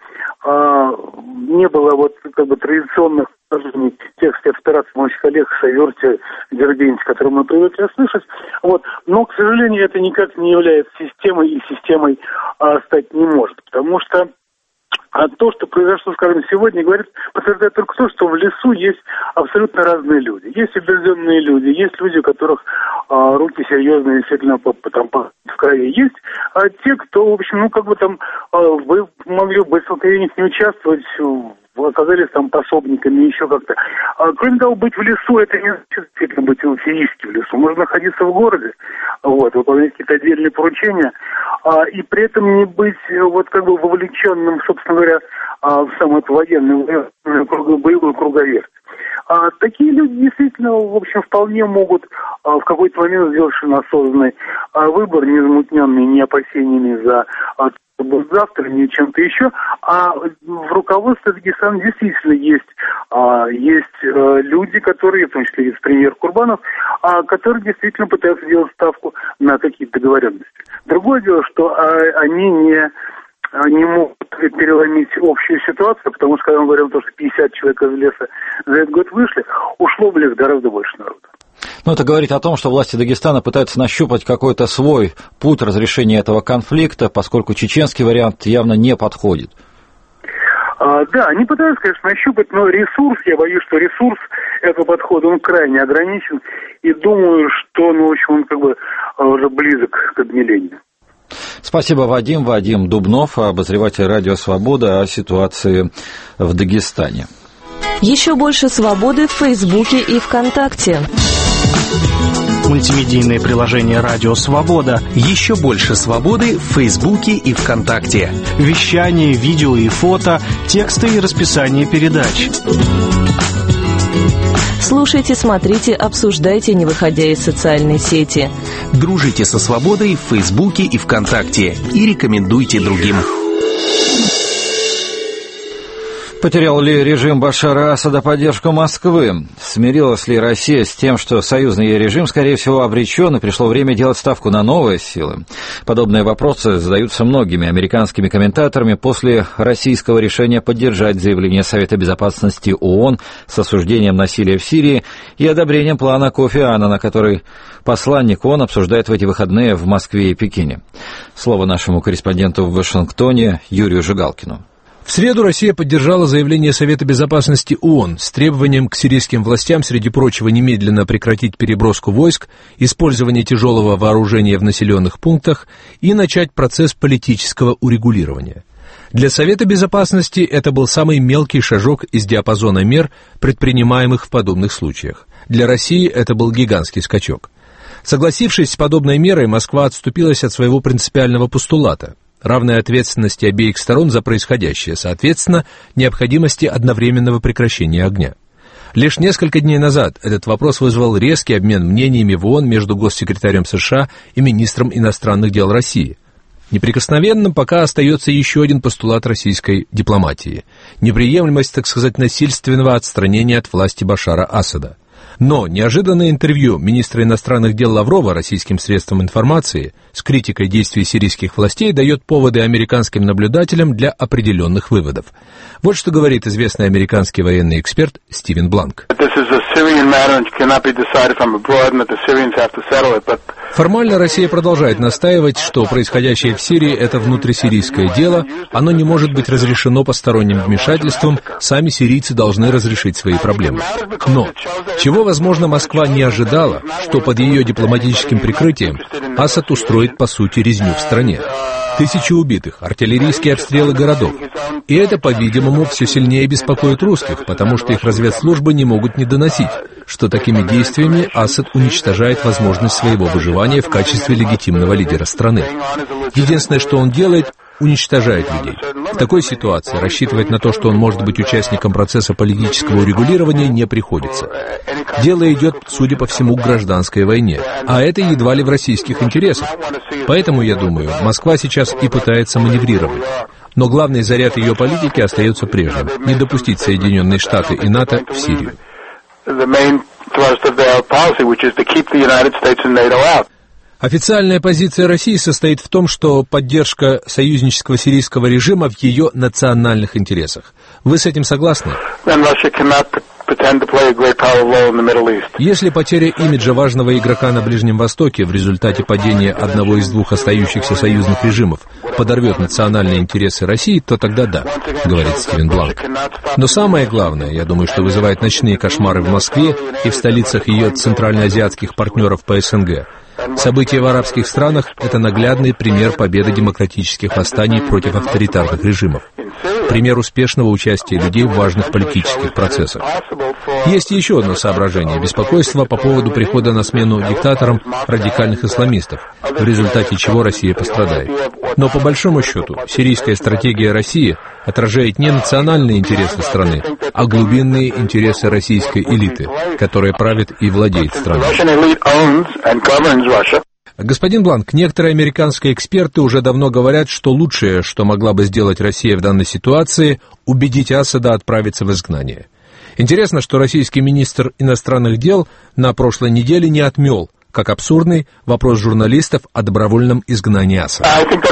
не было вот как бы традиционных тех спецопераций моих коллег Шаверте, Дербенте, которые мы привыкли слышать. Вот. Но, к сожалению, это никак не является системой и системой стать не может. Потому что то, что произошло, скажем, сегодня, подтверждает только то, что в лесу есть абсолютно разные люди. Есть убежденные люди, есть люди, у которых руки серьезные, действительно, в крови. Есть те, кто, в общем, вы могли бы в столкновениях не участвовать, оказались там пособниками, еще как-то. Кроме того, быть в лесу, это не значит действительно быть физически в лесу. Можно находиться в городе, выполнять какие-то отдельные поручения, и при этом не быть вовлеченным, собственно говоря, в самую эту военную боевую круговерть. Такие люди действительно, в общем, вполне могут в какой-то момент сделать осознанный выбор, не замутненный ни опасениями за завтра, ни чем-то еще. А в руководстве Дагестана действительно есть люди, которые, в том числе вице-премьер Курбанов, которые действительно пытаются делать ставку на какие-то договоренности. Другое дело, что они не могут переломить общую ситуацию, потому что, когда мы говорим о том, что 50 человек из леса за этот год вышли, ушло в лес гораздо больше народа. Ну, это говорит о том, что власти Дагестана пытаются нащупать какой-то свой путь разрешения этого конфликта, поскольку чеченский вариант явно не подходит. Да, они пытаются, конечно, нащупать, но я боюсь, что ресурс этого подхода, он крайне ограничен, и думаю, что, он уже близок к обмелению. Спасибо, Вадим. Вадим Дубнов, обозреватель «Радио Свобода» о ситуации в Дагестане. Еще больше свободы в Фейсбуке и ВКонтакте. Мультимедийное приложение «Радио Свобода». Еще больше свободы в Фейсбуке и ВКонтакте. Вещание, видео и фото, тексты и расписание передач. Слушайте, смотрите, обсуждайте, не выходя из социальной сети. Дружите со свободой в Фейсбуке и ВКонтакте. И рекомендуйте другим. Потерял ли режим Башара Асада поддержку Москвы? Смирилась ли Россия с тем, что союзный режим, скорее всего, обречен, и пришло время делать ставку на новые силы? Подобные вопросы задаются многими американскими комментаторами после российского решения поддержать заявление Совета Безопасности ООН с осуждением насилия в Сирии и одобрением плана Кофи Аннана, который посланник ООН обсуждает в эти выходные в Москве и Пекине. Слово нашему корреспонденту в Вашингтоне Юрию Жигалкину. В среду Россия поддержала заявление Совета Безопасности ООН с требованием к сирийским властям, среди прочего, немедленно прекратить переброску войск, использование тяжелого вооружения в населенных пунктах и начать процесс политического урегулирования. Для Совета Безопасности это был самый мелкий шажок из диапазона мер, предпринимаемых в подобных случаях. Для России это был гигантский скачок. Согласившись с подобной мерой, Москва отступилась от своего принципиального постулата – равной ответственности обеих сторон за происходящее, соответственно, необходимости одновременного прекращения огня. Лишь несколько дней назад этот вопрос вызвал резкий обмен мнениями в ООН между госсекретарем США и министром иностранных дел России. Неприкосновенным пока остается еще один постулат российской дипломатии – неприемлемость, так сказать, насильственного отстранения от власти Башара Асада. Но неожиданное интервью министра иностранных дел Лаврова российским средствам информации с критикой действий сирийских властей дает поводы американским наблюдателям для определенных выводов. Вот что говорит известный американский военный эксперт Стивен Бланк. Формально Россия продолжает настаивать, что происходящее в Сирии – это внутрисирийское дело, оно не может быть разрешено посторонним вмешательством, сами сирийцы должны разрешить свои проблемы. Но чего, возможно, Москва не ожидала, что под ее дипломатическим прикрытием Асад устроит, по сути, резню в стране. Тысячи убитых, артиллерийские обстрелы городов. И это, по-видимому, все сильнее беспокоит русских, потому что их разведслужбы не могут не доносить, что такими действиями Асад уничтожает возможность своего выживания в качестве легитимного лидера страны. Единственное, что он делает, уничтожает людей. В такой ситуации рассчитывать на то, что он может быть участником процесса политического урегулирования, не приходится. Дело идет, судя по всему, к гражданской войне, а это едва ли в российских интересах. Поэтому, я думаю, Москва сейчас и пытается маневрировать. Но главный заряд ее политики остается прежним – не допустить Соединенные Штаты и НАТО в Сирию. Официальная позиция России состоит в том, что поддержка союзнического сирийского режима в ее национальных интересах. Вы с этим согласны? Если потеря имиджа важного игрока на Ближнем Востоке в результате падения одного из двух остающихся союзных режимов подорвет национальные интересы России, то тогда да, говорит Стивен Бланк. Но самое главное, я думаю, что вызывает ночные кошмары в Москве и в столицах ее центральноазиатских партнеров по СНГ. События в арабских странах – это наглядный пример победы демократических восстаний против авторитарных режимов. Пример успешного участия людей в важных политических процессах. Есть еще одно соображение – беспокойство по поводу прихода на смену диктаторам радикальных исламистов, в результате чего Россия пострадает. Но по большому счету, сирийская стратегия России отражает не национальные интересы страны, а глубинные интересы российской элиты, которая правит и владеет страной. Господин Бланк, некоторые американские эксперты уже давно говорят, что лучшее, что могла бы сделать Россия в данной ситуации, убедить Асада отправиться в изгнание. Интересно, что российский министр иностранных дел на прошлой неделе не отмел, как абсурдный, вопрос журналистов о добровольном изгнании Асада.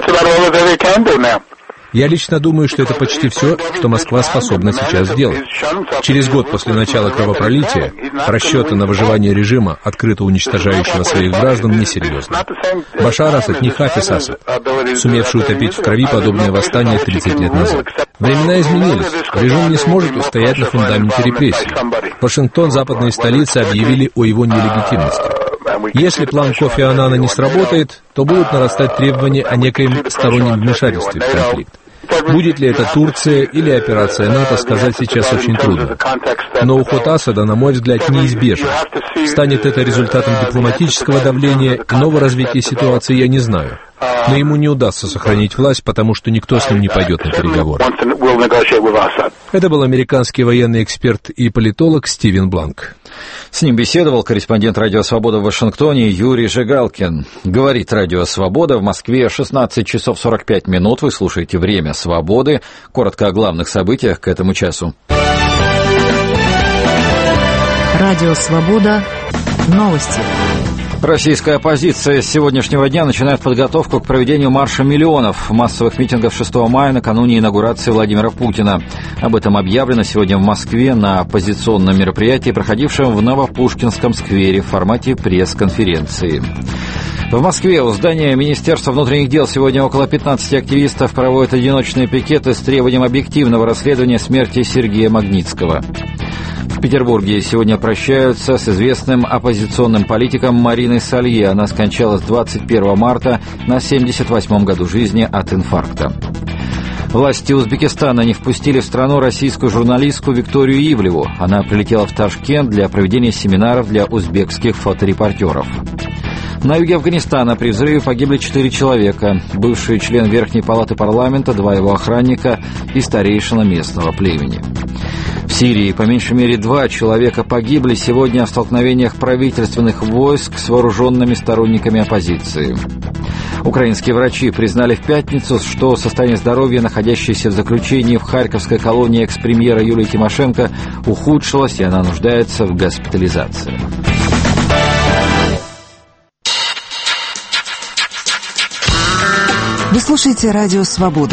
Я лично думаю, что это почти все, что Москва способна сейчас сделать. Через год после начала кровопролития расчеты на выживание режима, открыто уничтожающего своих граждан, несерьезны. Башар Асад не Хафиз Асад, сумевший утопить в крови подобное восстание 30 лет назад. Времена изменились. Режим не сможет устоять на фундаменте репрессий. Вашингтон, западные столицы объявили о его нелегитимности. Если план Кофи Аннана не сработает, то будут нарастать требования о некоем стороннем вмешательстве в конфликт. Будет ли это Турция или операция НАТО, сказать сейчас очень трудно. Но уход Асада, на мой взгляд, неизбежен. Станет это результатом дипломатического давления, иного развития ситуации я не знаю. Но ему не удастся сохранить власть, потому что никто с ним не пойдет на переговоры. Это был американский военный эксперт и политолог Стивен Бланк. С ним беседовал корреспондент «Радио Свобода» в Вашингтоне Юрий Жигалкин. Говорит «Радио Свобода». В Москве 16 часов 45 минут. Вы слушаете «Время свободы». Коротко о главных событиях к этому часу. «Радио Свобода». Новости. Российская оппозиция с сегодняшнего дня начинает подготовку к проведению марша миллионов массовых митингов 6 мая накануне инаугурации Владимира Путина. Об этом объявлено сегодня в Москве на оппозиционном мероприятии, проходившем в Новопушкинском сквере в формате пресс-конференции. В Москве у здания Министерства внутренних дел сегодня около 15 активистов проводят одиночные пикеты с требованием объективного расследования смерти Сергея Магнитского. В Петербурге сегодня прощаются с известным оппозиционным политиком Мариной Салье. Она скончалась 21 марта на 78-м году жизни от инфаркта. Власти Узбекистана не впустили в страну российскую журналистку Викторию Ивлеву. Она прилетела в Ташкент для проведения семинаров для узбекских фоторепортеров. На юге Афганистана при взрыве погибли 4 человека. Бывший член Верхней палаты парламента, 2 его охранника и старейшина местного племени. В Сирии по меньшей мере 2 человека погибли сегодня в столкновениях правительственных войск с вооруженными сторонниками оппозиции. Украинские врачи признали в пятницу, что состояние здоровья находящейся в заключении в харьковской колонии экс-премьера Юлии Тимошенко ухудшилось, и она нуждается в госпитализации. Вы слушаете радио «Свобода».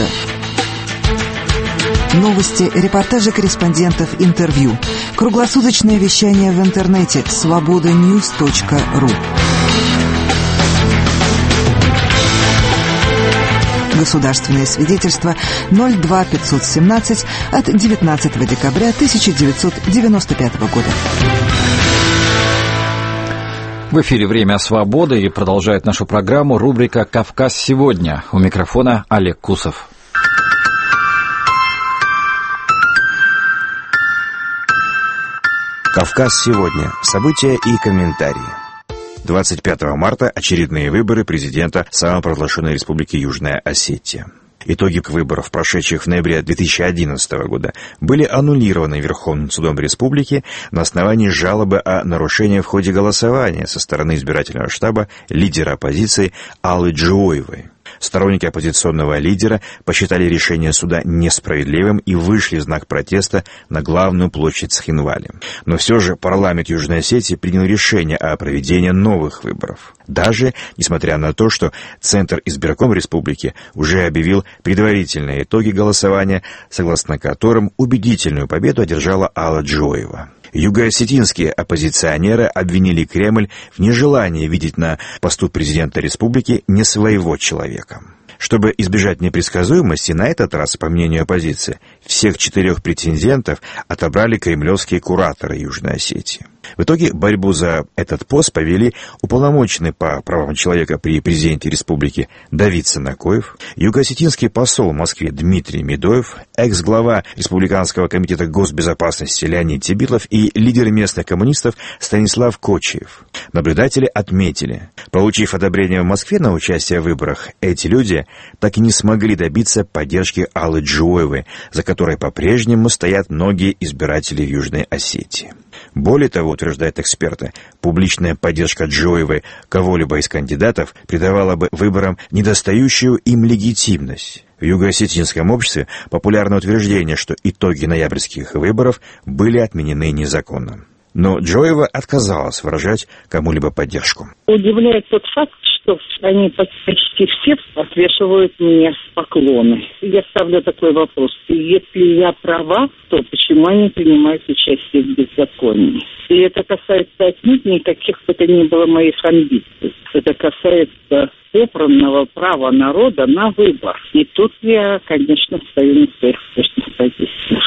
Новости, репортажи корреспондентов, интервью. Круглосуточное вещание в интернете svobodanews.ru. Государственное свидетельство 02517 от 19 декабря 1995 года. В эфире «Время свободы» и продолжает нашу программу рубрика «Кавказ сегодня». У микрофона Олег Кусов. «Кавказ сегодня». События и комментарии. 25 марта очередные выборы президента самопровозглашенной республики Южная Осетия. Итоги выборов, прошедших в ноябре 2011 года, были аннулированы Верховным судом республики на основании жалобы о нарушении в ходе голосования со стороны избирательного штаба лидера оппозиции Аллы Джоевой. Сторонники оппозиционного лидера посчитали решение суда несправедливым и вышли в знак протеста на главную площадь Цхинвали. Но все же парламент Южной Осетии принял решение о проведении новых выборов. Даже несмотря на то, что Центр избирком республики уже объявил предварительные итоги голосования, согласно которым убедительную победу одержала Алла Джоева. Юго-осетинские оппозиционеры обвинили Кремль в нежелании видеть на посту президента республики не своего человека. Чтобы избежать непредсказуемости, на этот раз, по мнению оппозиции, всех 4 претендентов отобрали кремлевские кураторы Южной Осетии. В итоге борьбу за этот пост повели уполномоченный по правам человека при президенте республики Давид Санакоев, юго-осетинский посол в Москве Дмитрий Медоев, экс-глава Республиканского комитета госбезопасности Леонид Тебитлов и лидер местных коммунистов Станислав Кочиев. Наблюдатели отметили, получив одобрение в Москве на участие в выборах, эти люди так и не смогли добиться поддержки Аллы Джоевой, за которой по-прежнему стоят многие избиратели в Южной Осетии. Более того, утверждают эксперты, публичная поддержка Джоевой кого-либо из кандидатов придавала бы выборам недостающую им легитимность. В юго-осетинском обществе популярно утверждение, что итоги ноябрьских выборов были отменены незаконно. Но Джоева отказалась выражать кому-либо поддержку. Удивляет тот факт, что они почти все отвешивают мне поклоны. Я ставлю такой вопрос. Если я права, то почему они принимают участие в беззаконии? И это касается отнюдь никаких бы то ни было моих амбиций. Это касается собранного права народа на выбор. И тут я, конечно, стою на своих прежних позициях.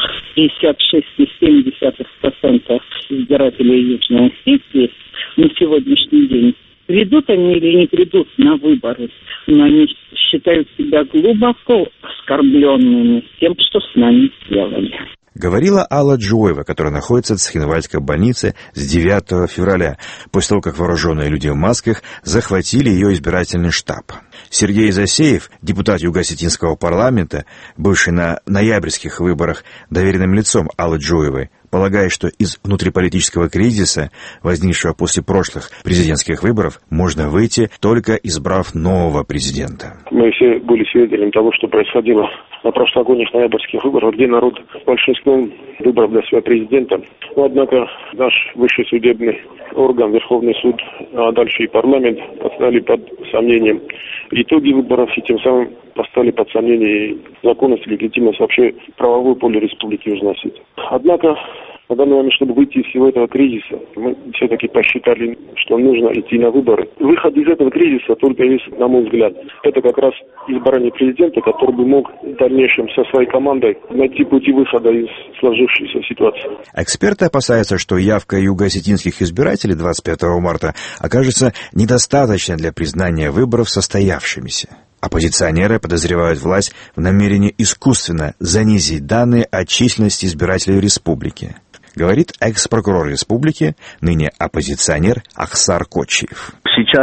56,7% избирателей Южной Осетии на сегодняшний день придут они или не придут на выборы, но они считают себя глубоко оскорбленными тем, что с нами сделали. Говорила Алла Джоева, которая находится в Цхинвальской больнице с 9 февраля, после того, как вооруженные люди в масках захватили ее избирательный штаб. Сергей Засеев, депутат Юго-Осетинского парламента, бывший на ноябрьских выборах доверенным лицом Аллы Джоевой, полагает, что из внутриполитического кризиса, возникшего после прошлых президентских выборов, можно выйти, только избрав нового президента. Мы все были свидетелями того, что происходило на прошлогодних ноябрьских выборах, где народ большинством выбрал для себя президента. Но, однако, наш высший судебный орган, Верховный суд, а дальше и парламент поставили под сомнением итоги выборов и тем самым поставили под сомнение законность и легитимность вообще правовое поле Республики Южная Осетия. Однако, на данный момент, чтобы выйти из всего этого кризиса, мы все-таки посчитали, что нужно идти на выборы. Выход из этого кризиса только есть, на мой взгляд, это как раз избрание президента, который бы мог в дальнейшем со своей командой найти пути выхода из сложившейся ситуации. Эксперты опасаются, что явка юго-осетинских избирателей 25 марта окажется недостаточной для признания выборов состоявшимися. Оппозиционеры подозревают власть в намерении искусственно занизить данные о численности избирателей республики, говорит экс-прокурор республики, ныне оппозиционер Ахсар Кочиев. Сейчас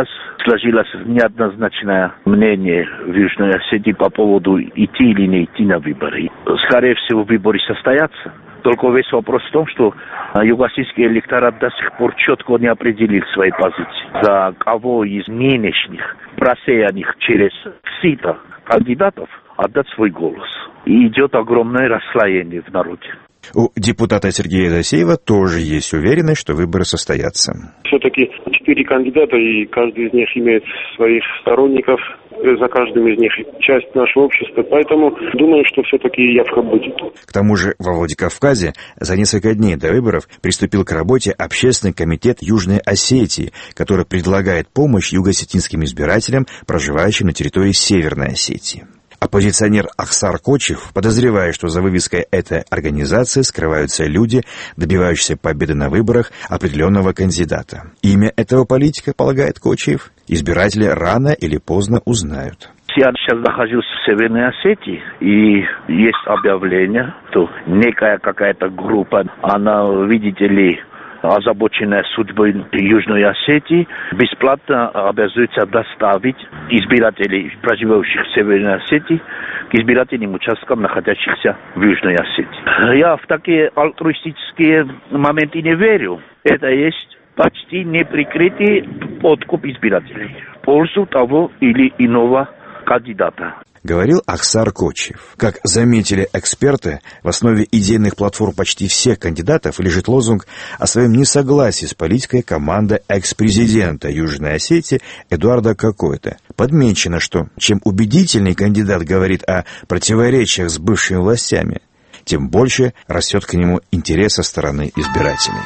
сложилось неоднозначное мнение в Южной Осетии по поводу идти или не идти на выборы. Скорее всего, выборы состоятся. Только весь вопрос в том, что юго-осетский электорат до сих пор четко не определил свои позиции. За кого из нынешних просеянных через сито кандидатов отдать свой голос. И идет огромное расслоение в народе. У депутата Сергея Засеева тоже есть уверенность, что выборы состоятся. Все-таки 4 кандидата, и каждый из них имеет своих сторонников. За каждым из них часть нашего общества. Поэтому думаю, что все-таки явка будет. К тому же во Владикавказе за несколько дней до выборов приступил к работе Общественный комитет Южной Осетии, который предлагает помощь юго-осетинским избирателям, проживающим на территории Северной Осетии. Оппозиционер Ахсар Кочев подозревает, что за вывеской этой организации скрываются люди, добивающиеся победы на выборах определенного кандидата. Имя этого политика, полагает Кочев, избиратели рано или поздно узнают. Я сейчас нахожусь в Северной Осетии, и есть объявление, что некая какая-то группа, она, видите ли, озабоченная судьбой Южной Осетии, бесплатно обязуется доставить избирателей, проживающих в Северной Осетии, к избирательным участкам, находящихся в Южной Осетии. Я в такие альтруистические моменты не верю. Это есть почти неприкрытый подкуп избирателей в пользу того или иного кандидата. Говорил Ахсар Кочев. Как заметили эксперты, в основе идейных платформ почти всех кандидатов лежит лозунг о своем несогласии с политикой команды экс-президента Южной Осетии Эдуарда Какойта. Подмечено, что чем убедительней кандидат говорит о противоречиях с бывшими властями, тем больше растет к нему интерес со стороны избирателей.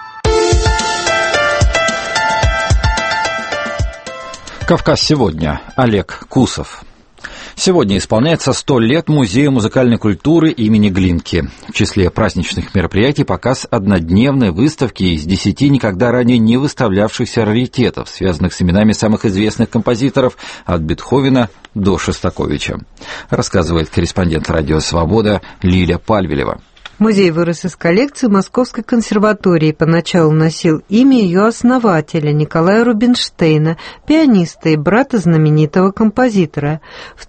«Кавказ сегодня». Олег Кусов. Сегодня исполняется 100 лет Музею музыкальной культуры имени Глинки. В числе праздничных мероприятий показ однодневной выставки из 10 никогда ранее не выставлявшихся раритетов, связанных с именами самых известных композиторов от Бетховена до Шостаковича, рассказывает корреспондент «Радио Свобода» Лиля Пальвелева. Музей вырос из коллекции Московской консерватории. Поначалу носил имя ее основателя Николая Рубинштейна, пианиста и брата знаменитого композитора. В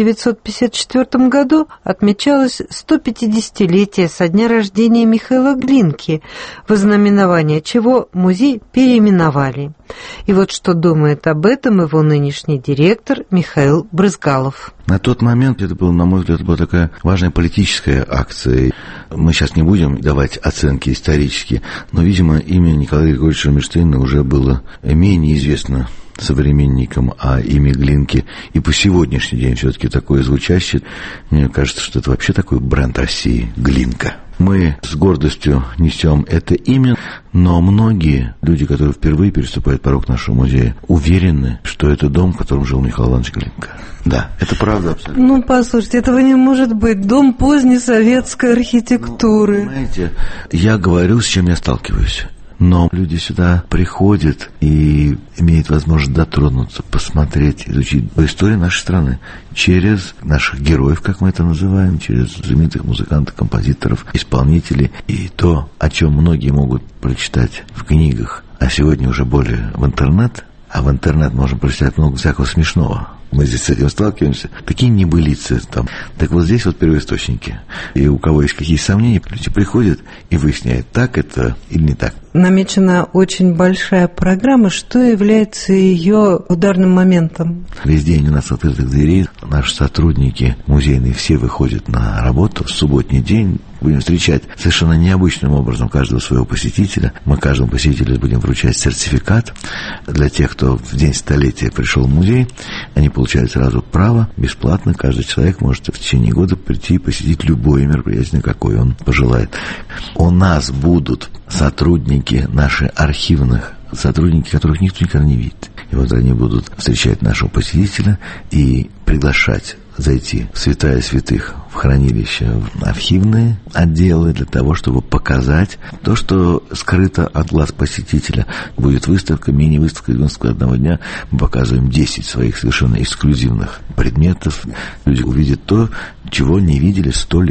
1954 году отмечалось 150-летие со дня рождения Михаила Глинки, в ознаменование чего музей переименовали. И вот что думает об этом его нынешний директор Михаил Брызгалов. На тот момент это было, на мой взгляд, была такая важная политическая акция. Мы сейчас не будем давать оценки исторические, но, видимо, имя Николая Григорьевича Рубинштейна уже было менее известно современникам, а имя Глинки и по сегодняшний день все-таки такое звучащее. Мне кажется, что это вообще такой бренд России — Глинка. Мы с гордостью несем это имя, но многие люди, которые впервые переступают порог нашего музея, уверены, что это дом, в котором жил Михаил Иванович Глинка. Да, это правда абсолютно. Ну, послушайте, этого не может быть. Дом поздней советской архитектуры. Знаете, я говорю, с чем я сталкиваюсь. Но люди сюда приходят и имеют возможность дотронуться, посмотреть, изучить историю нашей страны через наших героев, как мы это называем, через знаменитых музыкантов, композиторов, исполнителей и то, о чем многие могут прочитать в книгах, а сегодня уже более в интернет, а в интернет можно прочитать много всякого смешного. Мы здесь с этим сталкиваемся. Такие небылицы там. Так вот здесь вот первоисточники. И у кого есть какие сомнения, люди приходят и выясняют, так это или не так. Намечена очень большая программа. Что является ее ударным моментом? Весь день у нас открытых дверей. Наши сотрудники музейные все выходят на работу. В субботний день будем встречать совершенно необычным образом каждого своего посетителя. Мы каждому посетителю будем вручать сертификат. Для тех, кто в день столетия пришел в музей, они получают сразу право, бесплатно. Каждый человек может в течение года прийти и посетить любое мероприятие, какое он пожелает. У нас будут сотрудники наши архивных, сотрудники, которых никто никогда не видит. И вот они будут встречать нашего посетителя и приглашать зайти в святая святых, в хранилище, в архивные отделы для того, чтобы показать то, что скрыто от глаз посетителя. Будет выставка, мини-выставка 91 дня. Мы показываем 10 своих совершенно эксклюзивных предметов. Люди увидят то, чего не видели 100 лет.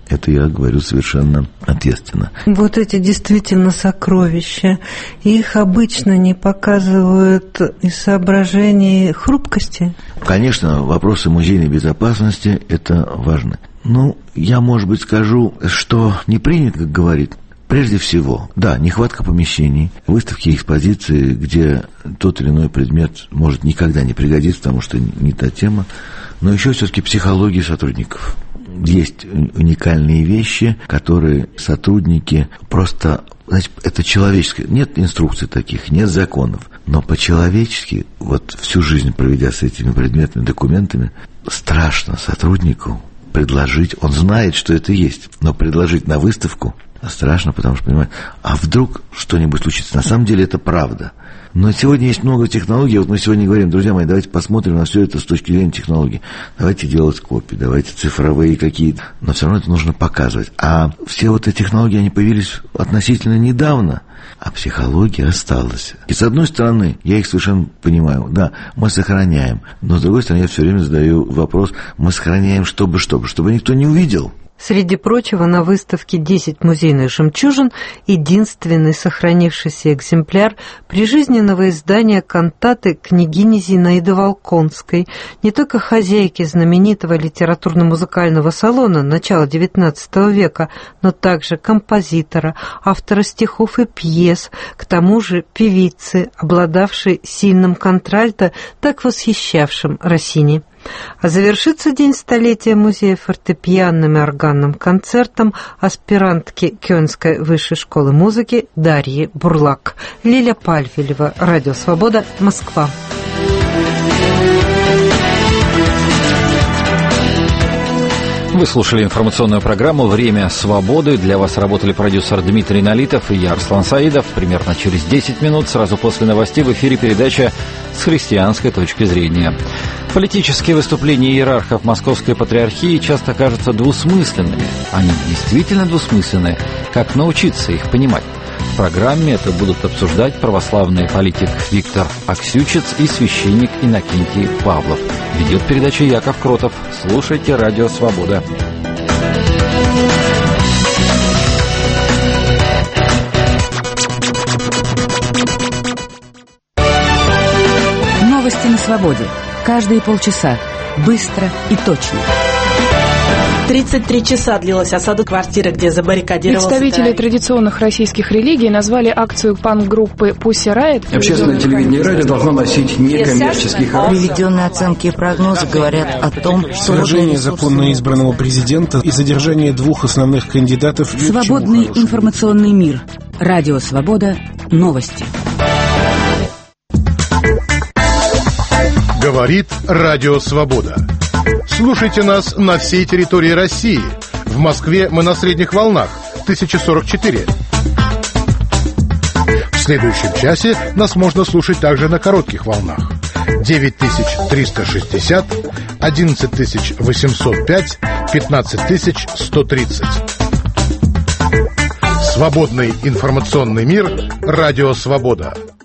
Это я говорю совершенно ответственно. Вот эти действительно сокровища. Их обычно не показывают из соображений хрупкости? Конечно, вопросы музейной безопасности – это важно. Я, может быть, скажу, что не принято, как говорит. Прежде всего, да, нехватка помещений, выставки и экспозиции, где тот или иной предмет может никогда не пригодиться, потому что не та тема. Но еще все-таки психология сотрудников. Есть уникальные вещи, которые сотрудники просто... Значит, это человеческое. Нет инструкций таких, нет законов. Но по-человечески, вот всю жизнь проведя с этими предметами, документами, страшно сотруднику предложить, он знает, что это есть, но предложить на выставку страшно, потому что понимает, а вдруг что-нибудь случится. На самом деле это правда. Но сегодня есть много технологий. Вот мы сегодня говорим, друзья мои, давайте посмотрим на все это с точки зрения технологий. Давайте делать копии, давайте цифровые какие-то. Но все равно это нужно показывать. А все вот эти технологии, они появились относительно недавно. А психология осталась. И с одной стороны, я их совершенно понимаю. Да, мы сохраняем. Но с другой стороны, я все время задаю вопрос, мы сохраняем чтобы никто не увидел. Среди прочего, на выставке «10 музейных жемчужин» единственный сохранившийся экземпляр прижизненного издания кантаты княгини Зинаиды Волконской, не только хозяйки знаменитого литературно-музыкального салона начала XIX века, но также композитора, автора стихов и пьес, к тому же певицы, обладавшей сильным контральто, так восхищавшим Россини. А завершится день столетия музея фортепианным и органным концертом аспирантки Кёльнской высшей школы музыки Дарьи Бурлак. Лиля Пальфилева, Радио Свобода, Москва. Вы слушали информационную программу «Время свободы». Для вас работали продюсер Дмитрий Налитов и я, Арслан Саидов. Примерно через 10 минут, сразу после новостей, в эфире передача «С христианской точки зрения». Политические выступления иерархов Московской Патриархии часто кажутся двусмысленными. Они действительно двусмысленны. Как научиться их понимать? В программе это будут обсуждать православный политик Виктор Аксючиц и священник Иннокентий Павлов. Ведет передачу Яков Кротов. Слушайте «Радио Свобода». Новости на свободе. Каждые полчаса. Быстро и точно. 33 часа длилась осада квартиры, где забаррикадировался... Представители традиционных российских религий назвали акцию панк-группы Pussy Riot... Общественное телевидение и радио должно носить некоммерческий характер. Приведенные оценки и прогнозы говорят о том, что... Свержение законно избранного президента и задержание двух основных кандидатов... Свободный информационный мир. Радио Свобода. Новости. Говорит Радио Свобода. Слушайте нас на всей территории России. В Москве мы на средних волнах 1044. В следующем часе нас можно слушать также на коротких волнах 9360, 11805, 15130. Свободный информационный мир. Радио Свобода.